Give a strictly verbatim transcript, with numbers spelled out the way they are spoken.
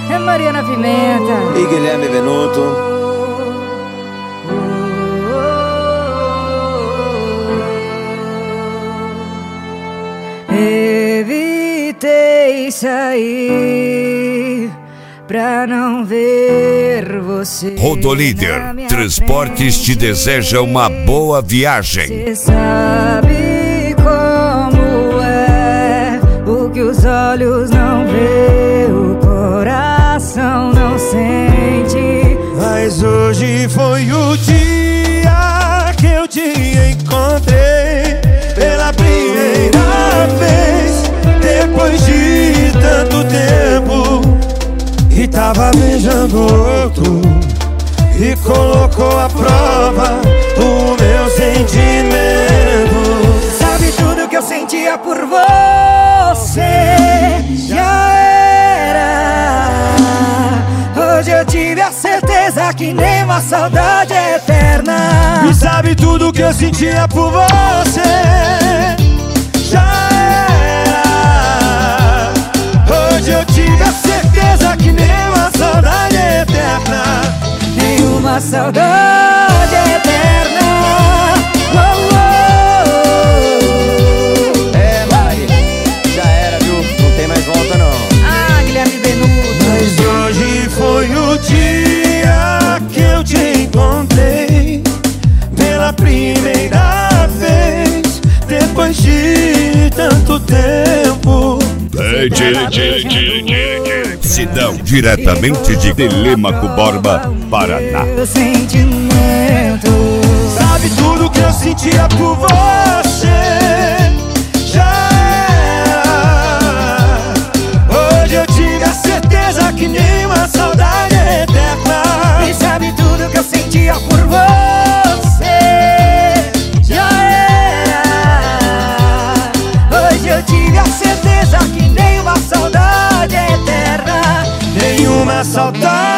é Mariana Pimenta e Guilherme Benuto. Evitei sair pra não ver você. Rodolíder Transportes te deseja uma boa viagem. Você sabe como é, o que os olhos não vê, o coração não sente. Mas hoje foi o dia que eu te encontrei pela primeira vez, depois de tanto tempo. E tava beijando outro e colocou à prova o meu sentimento. Sabe tudo que eu sentia por você, já era. Hoje eu tive a certeza que nem uma saudade é eterna. E sabe tudo que eu sentia por você, já era. Hoje eu tive a certeza que nem uma saudade é eterna. Nenhuma saudade é eterna. Oh, oh. É, Mari, já era, viu? Não tem mais volta, não. Ah, Guilherme Benuto. Mas hoje foi o dia que eu te encontrei pela primeira vez, depois de tanto tempo. Sidão, diretamente de Telêmaco Borba, Paraná. Meu sentimento. Sabe tudo que eu sentia por você, já era. Hoje eu tive a certeza que nem uma saudade é eterna. E sabe tudo que eu sentia por você, já era. Hoje eu tive a certeza que nem uma saudade é eterna. Nenhuma saudade